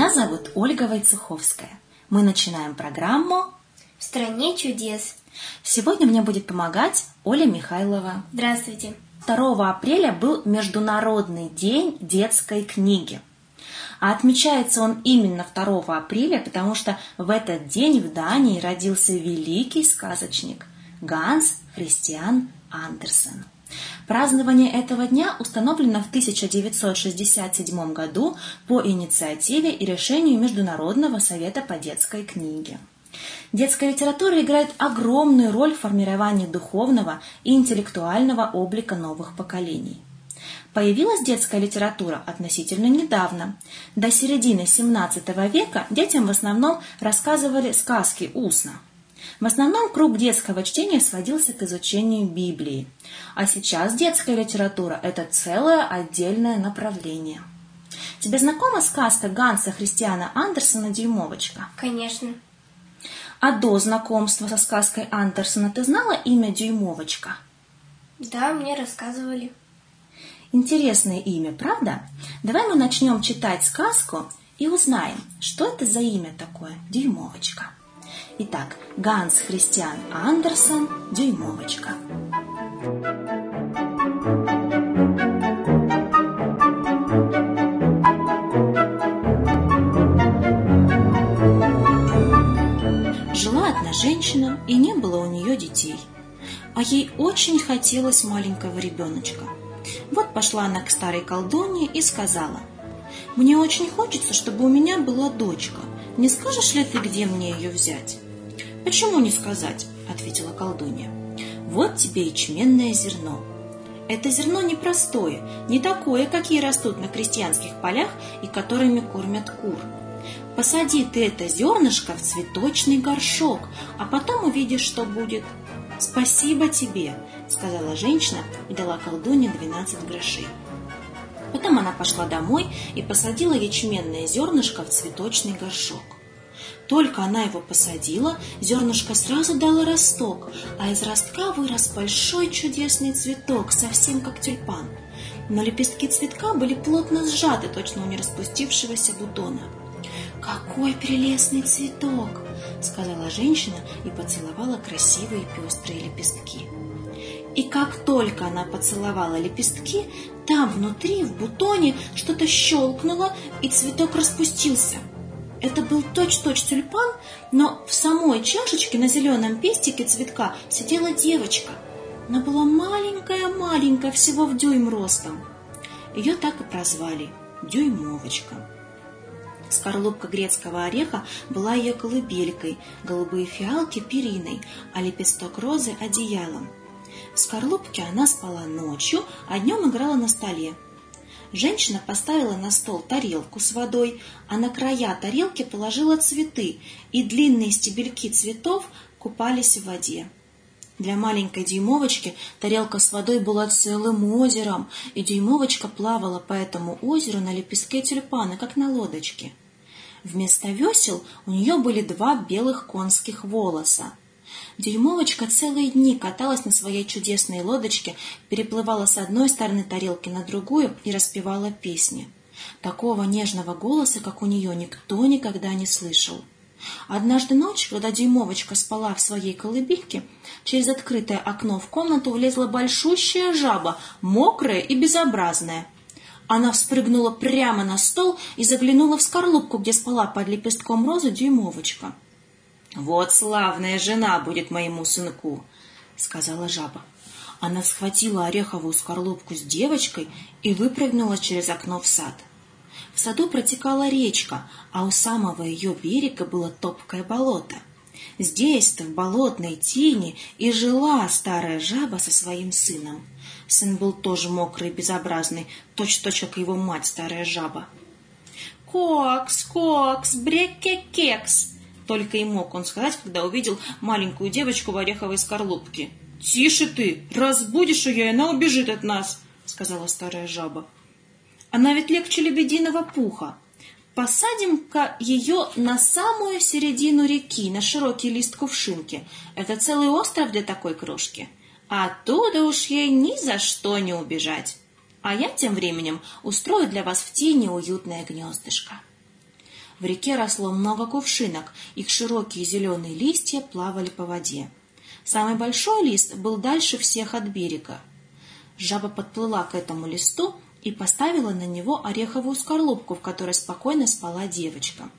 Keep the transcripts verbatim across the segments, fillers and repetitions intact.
Меня зовут Ольга Войцеховская. Мы начинаем программу «В стране чудес». Сегодня мне будет помогать Оля Михайлова. Здравствуйте. второго апреля был Международный день детской книги. А отмечается он именно второго апреля, потому что в этот день в Дании родился великий сказочник Ганс Христиан Андерсен. Празднование этого дня установлено в тысяча девятьсот шестьдесят седьмом году по инициативе и решению Международного совета по детской книге. Детская литература играет огромную роль в формировании духовного и интеллектуального облика новых поколений. Появилась детская литература относительно недавно. До середины семнадцатого века детям в основном рассказывали сказки устно. В основном круг детского чтения сводился к изучению Библии. А сейчас детская литература – это целое отдельное направление. Тебе знакома сказка Ганса Христиана Андерсена «Дюймовочка»? Конечно. А до знакомства со сказкой Андерсена ты знала имя Дюймовочка? Да, мне рассказывали. Интересное имя, правда? Давай мы начнем читать сказку и узнаем, что это за имя такое Дюймовочка. Итак, Ганс Христиан Андерсен «Дюймовочка». Жила одна женщина, и не было у нее детей. А ей очень хотелось маленького ребеночка. Вот пошла она к старой колдунье и сказала: «Мне очень хочется, чтобы у меня была дочка. Не скажешь ли ты, где мне ее взять?» «Почему не сказать?» – ответила колдунья. «Вот тебе ячменное зерно. Это зерно непростое, не такое, какие растут на крестьянских полях и которыми кормят кур. Посади ты это зернышко в цветочный горшок, а потом увидишь, что будет». «Спасибо тебе», – сказала женщина и дала колдунье двенадцать грошей. Потом она пошла домой и посадила ячменное зернышко в цветочный горшок. Только она его посадила, зернышко сразу дало росток, а из ростка вырос большой чудесный цветок, совсем как тюльпан. Но лепестки цветка были плотно сжаты, точно у нераспустившегося бутона. «Какой прелестный цветок!» — сказала женщина и поцеловала красивые пестрые лепестки. И как только она поцеловала лепестки, там внутри, в бутоне, что-то щелкнуло, и цветок распустился. Это был точь-в-точь тюльпан, но в самой чашечке на зеленом пестике цветка сидела девочка. Она была маленькая-маленькая, всего в дюйм ростом. Ее так и прозвали Дюймовочка. Скорлупка грецкого ореха была ее колыбелькой, голубые фиалки – периной, а лепесток розы – одеялом. В скорлупке она спала ночью, а днем играла на столе. Женщина поставила на стол тарелку с водой, а на края тарелки положила цветы, и длинные стебельки цветов купались в воде. Для маленькой Дюймовочки тарелка с водой была целым озером, и Дюймовочка плавала по этому озеру на лепестке тюльпана, как на лодочке. Вместо весел у нее были два белых конских волоса. Дюймовочка целые дни каталась на своей чудесной лодочке, переплывала с одной стороны тарелки на другую и распевала песни. Такого нежного голоса, как у нее, никто никогда не слышал. Однажды ночью, когда Дюймовочка спала в своей колыбельке, через открытое окно в комнату влезла большущая жаба, мокрая и безобразная. Она вспрыгнула прямо на стол и заглянула в скорлупку, где спала под лепестком розы Дюймовочка. «Вот славная жена будет моему сынку», — сказала жаба. Она схватила ореховую скорлупку с девочкой и выпрыгнула через окно в сад. В саду протекала речка, а у самого ее берега было топкое болото. Здесь-то, в болотной тени, и жила старая жаба со своим сыном. Сын был тоже мокрый и безобразный, точь-в-точь, как его мать, старая жаба. «Кокс, кокс, брек-кекс!» Только и мог он сказать, когда увидел маленькую девочку в ореховой скорлупке. «Тише ты! Разбудишь ее, и она убежит от нас!» — сказала старая жаба. «Она ведь легче лебединого пуха. Посадим-ка ее на самую середину реки, на широкий лист кувшинки. Это целый остров для такой крошки. А оттуда уж ей ни за что не убежать. А я тем временем устрою для вас в тени уютное гнездышко». В реке росло много кувшинок, их широкие зеленые листья плавали по воде. Самый большой лист был дальше всех от берега. Жаба подплыла к этому листу и поставила на него ореховую скорлупку, в которой спокойно спала девочка.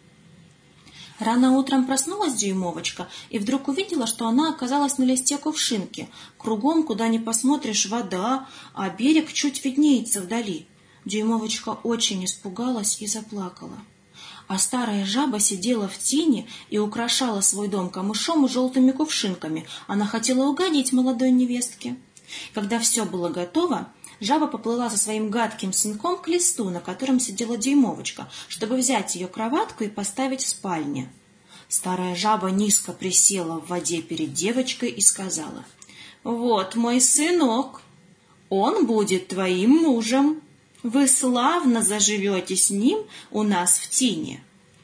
Рано утром проснулась дюймовочка и вдруг увидела, что она оказалась на листе кувшинки. Кругом, куда ни посмотришь, вода, а берег чуть виднеется вдали. Дюймовочка очень испугалась и заплакала. А старая жаба сидела в тени и украшала свой дом камышом и желтыми кувшинками. Она хотела угодить молодой невестке. Когда все было готово, жаба поплыла со своим гадким сынком к листу, на котором сидела дюймовочка, чтобы взять ее кроватку и поставить в спальне. Старая жаба низко присела в воде перед девочкой и сказала: «Вот мой сынок, он будет твоим мужем. Вы славно заживете с ним у нас в тине».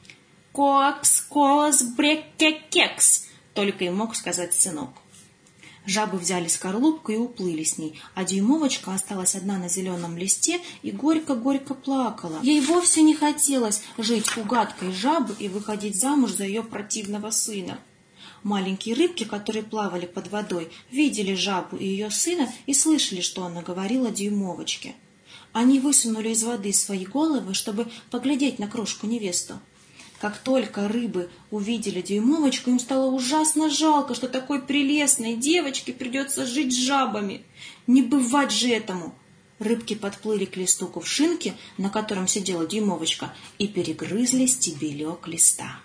«Кокс, кос, брек-кек-кекс», только и мог сказать сынок. Жабы взяли скорлупку и уплыли с ней, а дюймовочка осталась одна на зеленом листе и горько-горько плакала. Ей вовсе не хотелось жить у гадкой жабы и выходить замуж за ее противного сына. Маленькие рыбки, которые плавали под водой, видели жабу и ее сына и слышали, что она говорила дюймовочке. Они высунули из воды свои головы, чтобы поглядеть на крошку-невесту. Как только рыбы увидели дюймовочку, им стало ужасно жалко, что такой прелестной девочке придется жить с жабами. Не бывать же этому! Рыбки подплыли к листу кувшинки, на котором сидела дюймовочка, и перегрызли стебелек листа.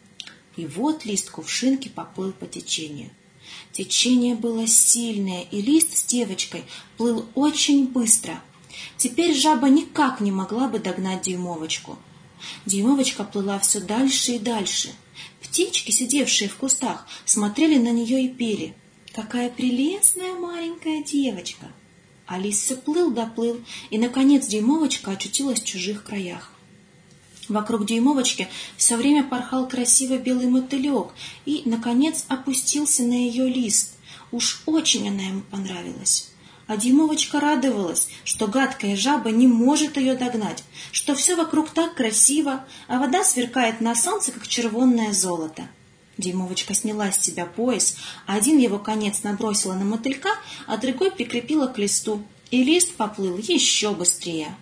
И вот лист кувшинки поплыл по течению. Течение было сильное, и лист с девочкой плыл очень быстро. Теперь жаба никак не могла бы догнать дюймовочку. Дюймовочка плыла все дальше и дальше. Птички, сидевшие в кустах, смотрели на нее и пели: «Какая прелестная маленькая девочка!» А лис все плыл да плыл, и, наконец, дюймовочка очутилась в чужих краях. Вокруг дюймовочки все время порхал красивый белый мотылек и, наконец, опустился на ее лист. Уж очень она ему понравилась. А дюймовочка радовалась, что гадкая жаба не может ее догнать, что все вокруг так красиво, а вода сверкает на солнце, как червонное золото. Дюймовочка сняла с себя пояс, а один его конец набросила на мотылька, а другой прикрепила к листу, и лист поплыл еще быстрее.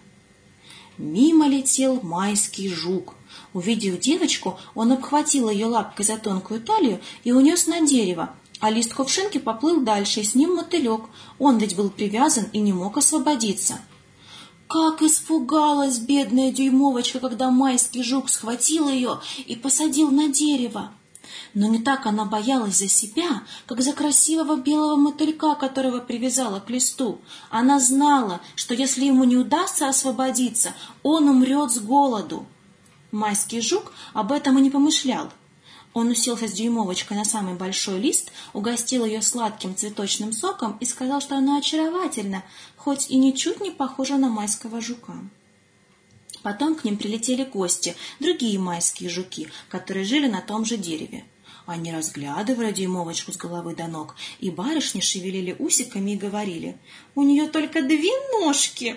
Мимо летел майский жук. Увидев девочку, он обхватил ее лапкой за тонкую талию и унес на дерево, а лист кувшинки поплыл дальше, и с ним мотылек. Он ведь был привязан и не мог освободиться. Как испугалась бедная дюймовочка, когда майский жук схватил ее и посадил на дерево. Но не так она боялась за себя, как за красивого белого мотылька, которого привязала к листу. Она знала, что если ему не удастся освободиться, он умрет с голоду. Майский жук об этом и не помышлял. Он уселся с дюймовочкой на самый большой лист, угостил ее сладким цветочным соком и сказал, что она очаровательна, хоть и ничуть не похожа на майского жука. Потом к ним прилетели гости, другие майские жуки, которые жили на том же дереве. Они разглядывали дюймовочку с головы до ног, и барышни шевелили усиками и говорили: «У нее только две ножки!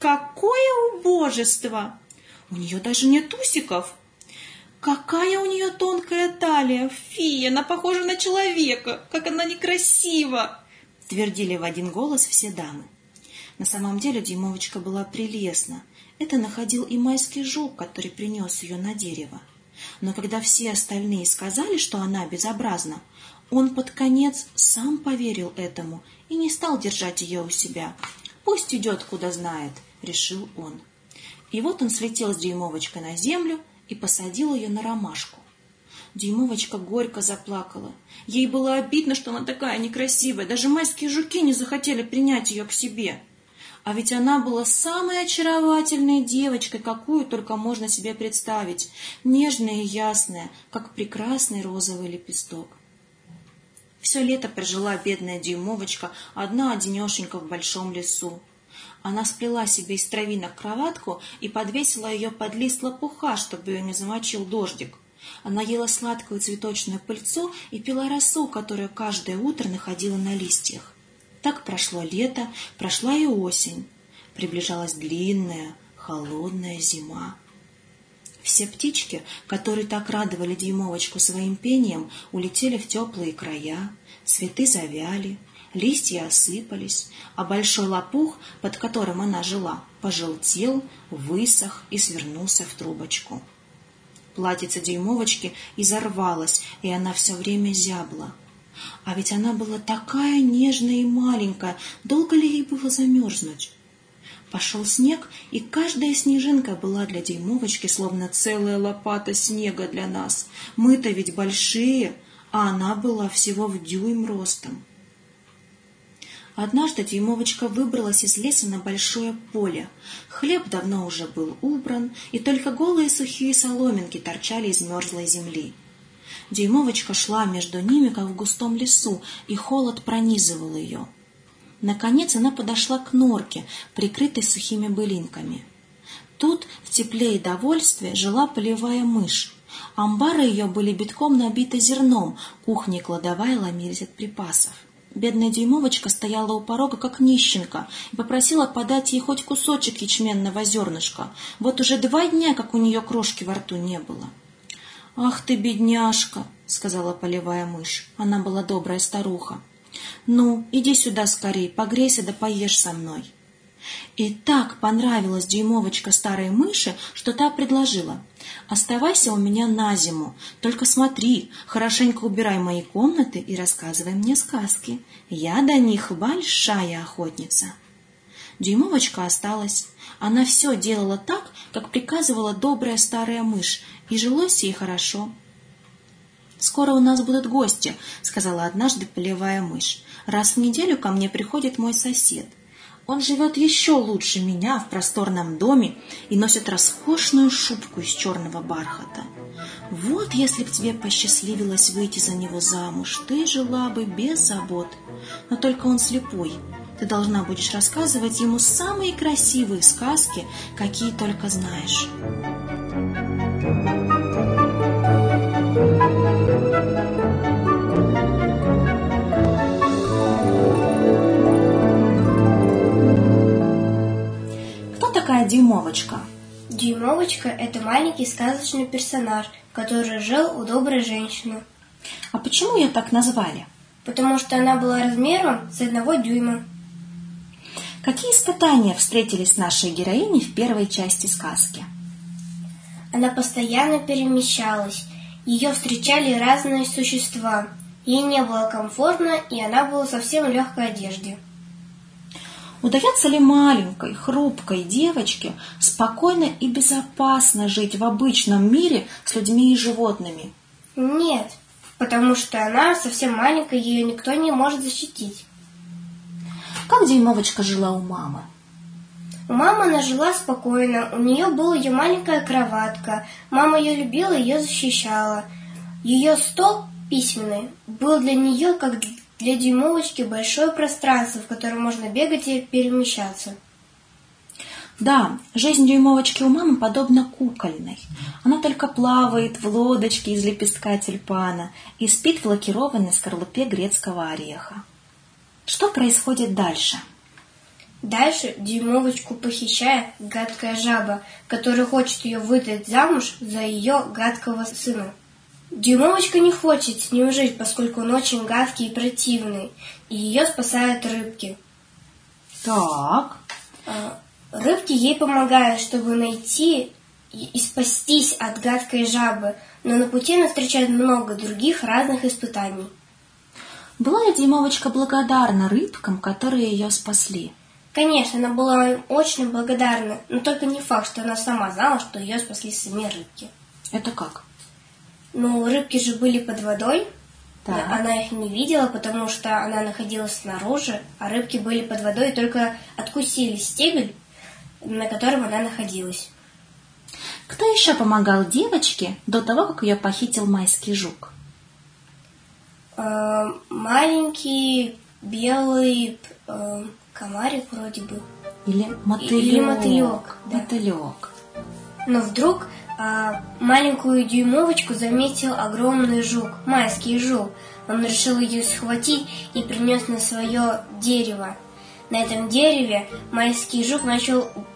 Какое убожество! У нее даже нет усиков! Какая у нее тонкая талия! Фи, она похожа на человека! Как она некрасива!» Твердили в один голос все дамы. На самом деле дюймовочка была прелестна. Это находил и майский жук, который принес ее на дерево. Но когда все остальные сказали, что она безобразна, он под конец сам поверил этому и не стал держать ее у себя. «Пусть идет, куда знает», — решил он. И вот он слетел с дюймовочкой на землю и посадил ее на ромашку. Дюймовочка горько заплакала. Ей было обидно, что она такая некрасивая. Даже майские жуки не захотели принять ее к себе. А ведь она была самой очаровательной девочкой, какую только можно себе представить. Нежная и ясная, как прекрасный розовый лепесток. Все лето прожила бедная дюймовочка одна-одинешенька в большом лесу. Она сплела себе из травинок кроватку и подвесила ее под лист лопуха, чтобы ее не замочил дождик. Она ела сладкую цветочную пыльцу и пила росу, которую каждое утро находила на листьях. Так прошло лето, прошла и осень. Приближалась длинная, холодная зима. Все птички, которые так радовали дюймовочку своим пением, улетели в теплые края, цветы завяли, листья осыпались, а большой лопух, под которым она жила, пожелтел, высох и свернулся в трубочку. Платьице дюймовочки изорвалось, и она все время зябла. А ведь она была такая нежная и маленькая, долго ли ей было замерзнуть? Пошел снег, и каждая снежинка была для дюймовочки словно целая лопата снега для нас. Мы-то ведь большие, а она была всего в дюйм ростом. Однажды дюймовочка выбралась из леса на большое поле. Хлеб давно уже был убран, и только голые сухие соломинки торчали из мерзлой земли. Дюймовочка шла между ними, как в густом лесу, и холод пронизывал ее. Наконец она подошла к норке, прикрытой сухими былинками. Тут, в тепле и довольстве, жила полевая мышь. Амбары ее были битком набиты зерном, кухня и кладовая ломились от припасов. Бедная дюймовочка стояла у порога, как нищенка, и попросила подать ей хоть кусочек ячменного зернышка. Вот уже два дня, как у нее крошки во рту не было. «Ах ты, бедняжка!» — сказала полевая мышь. Она была добрая старуха. «Ну, иди сюда скорей, погрейся да поешь со мной». И так понравилась дюймовочка старой мыши, что та предложила: «Оставайся у меня на зиму, только смотри, хорошенько убирай мои комнаты и рассказывай мне сказки. Я до них большая охотница». Дюймовочка осталась. Она все делала так, как приказывала добрая старая мышь, и жилось ей хорошо. «Скоро у нас будут гости», — сказала однажды полевая мышь. «Раз в неделю ко мне приходит мой сосед. Он живет еще лучше меня в просторном доме и носит роскошную шубку из черного бархата. Вот если б тебе посчастливилось выйти за него замуж, ты жила бы без забот. Но только он слепой. Ты должна будешь рассказывать ему самые красивые сказки, какие только знаешь». Кто такая дюймовочка? Дюймовочка – это маленький сказочный персонаж, который жил у доброй женщины. А почему ее так назвали? Потому что она была размером с одного дюйма. Какие испытания встретились нашей героине в первой части сказки? Она постоянно перемещалась. Ее встречали разные существа. Ей не было комфортно, и она была совсем в легкой одежде. Удается ли маленькой, хрупкой девочке спокойно и безопасно жить в обычном мире с людьми и животными? Нет, потому что она совсем маленькая, ее никто не может защитить. Как дюймовочка жила у мамы? У мамы она жила спокойно, у нее была ее маленькая кроватка, мама ее любила и ее защищала. Ее стол письменный был для нее, как для дюймовочки, большое пространство, в котором можно бегать и перемещаться. Да, жизнь дюймовочки у мамы подобна кукольной. Она только плавает в лодочке из лепестка тюльпана и спит в лакированной скорлупе грецкого ореха. Что происходит дальше? Дальше дюймовочку похищает гадкая жаба, которая хочет ее выдать замуж за ее гадкого сына. Дюймовочка не хочет с ним жить, поскольку он очень гадкий и противный, и ее спасают рыбки. Так. Рыбки ей помогают, чтобы найти и спастись от гадкой жабы, но на пути она встречает много других разных испытаний. Была ли дюймовочка благодарна рыбкам, которые ее спасли? Конечно, она была им очень благодарна, но только не факт, что она сама знала, что ее спасли сами рыбки. Это как? Ну, рыбки же были под водой, так. Она их не видела, потому что она находилась снаружи, а рыбки были под водой и только откусили стебель, на котором она находилась. Кто еще помогал девочке до того, как ее похитил майский жук? Э, маленький белый э, комарик вроде бы. Или мотылек. Или мотылек. Да. Мотылек. Но вдруг а, маленькую дюймовочку заметил огромный жук, майский жук. Он решил ее схватить и принес на свое дерево. На этом дереве майский жук начал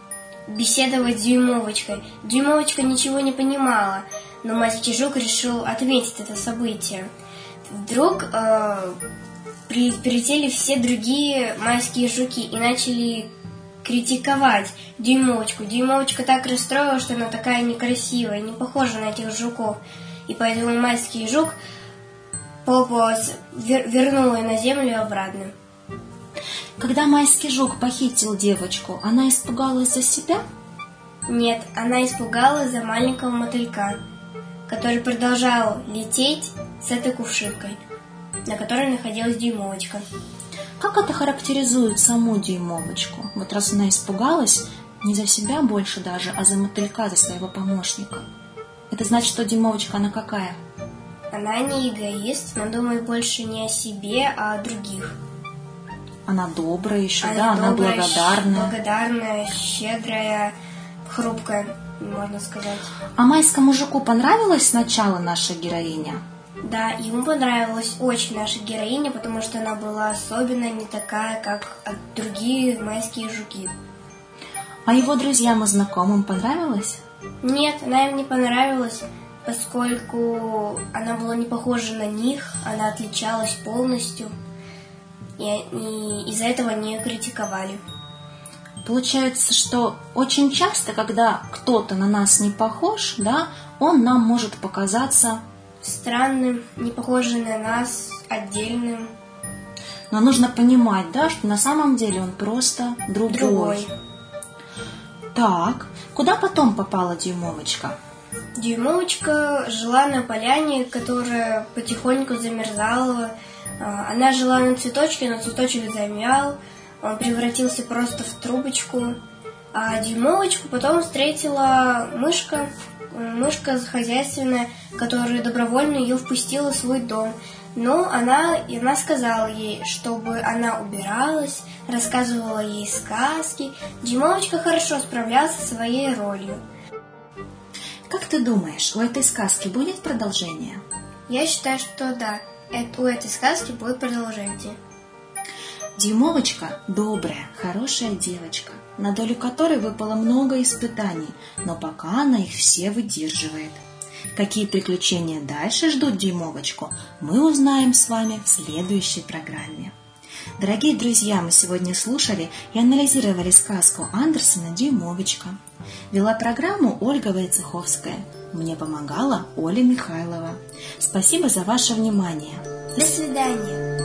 беседовать с Дюймовочкой. Дюймовочка ничего не понимала, но майский жук решил отметить это событие. Вдруг э, при, прилетели все другие майские жуки и начали критиковать Дюймовочку. Дюймовочка так расстроилась, что она такая некрасивая, не похожа на этих жуков. И поэтому майский жук попался, вер, вернул ее на землю обратно. Когда майский жук похитил девочку, она испугалась за себя? Нет, она испугалась за маленького мотылька, который продолжал лететь с этой кувшинкой, на которой находилась Дюймовочка. Как это характеризует саму Дюймовочку? Вот раз она испугалась не за себя больше даже, а за мотылька, за своего помощника. Это значит, что Дюймовочка, она какая? Она не эгоист, она думает больше не о себе, а о других. Она добрая еще, она да, добрая, она благодарная. Благодарная, щедрая, хрупкая, можно сказать. А майскому жуку понравилась сначала наша героиня? Да, ему понравилась очень наша героиня, потому что она была особенная, не такая, как другие майские жуки. А его друзьям и знакомым понравилось? Нет, она им не понравилась, поскольку она была не похожа на них, она отличалась полностью, и, и из-за этого они ее критиковали. Получается, что очень часто, когда кто-то на нас не похож, да, он нам может показаться странным, не похожим на нас, отдельным. Но нужно понимать, да, что на самом деле он просто другой. другой. Так, куда потом попала Дюймовочка? Дюймовочка жила на поляне, которая потихоньку замерзала. Она жила на цветочке, но цветочек замял, он превратился просто в трубочку. А Дюймовочку потом встретила мышка, мышка хозяйственная, которая добровольно ее впустила в свой дом. Но она, и она сказала ей, чтобы она убиралась, рассказывала ей сказки. Дюймовочка хорошо справлялась со своей ролью. Как ты думаешь, у этой сказки будет продолжение? Я считаю, что да, у этой сказки будет продолжение. Дюймовочка добрая, хорошая девочка, на долю которой выпало много испытаний, но пока она их все выдерживает. Какие приключения дальше ждут Дюймовочку, мы узнаем с вами в следующей программе. Дорогие друзья, мы сегодня слушали и анализировали сказку Андерсена «Дюймовочка». Вела программу Ольга Войцеховская. Мне помогала Оля Михайлова. Спасибо за ваше внимание. До свидания.